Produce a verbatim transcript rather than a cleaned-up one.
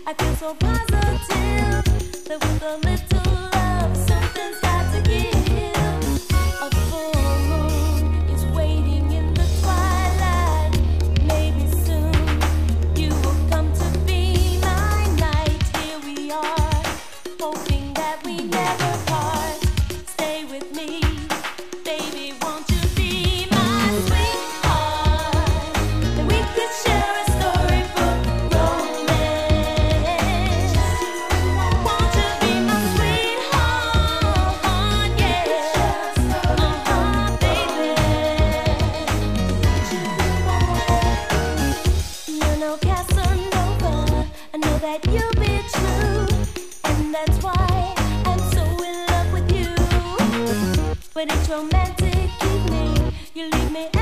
I feel so positive that with a little love, something's got to give. A full moon is waiting in the twilight. Maybe soon you will come to be my night. Here we are, hoping that we never part. Stay with me, baby, won't you be my sweetheart? And we could share a storybook romance. Won't you be my sweetheart? Yeah, uh-huh, baby. You're no Casanova. I know that you'll be true, and that's why I'm so in love with you. But it's romantic evening. You leave me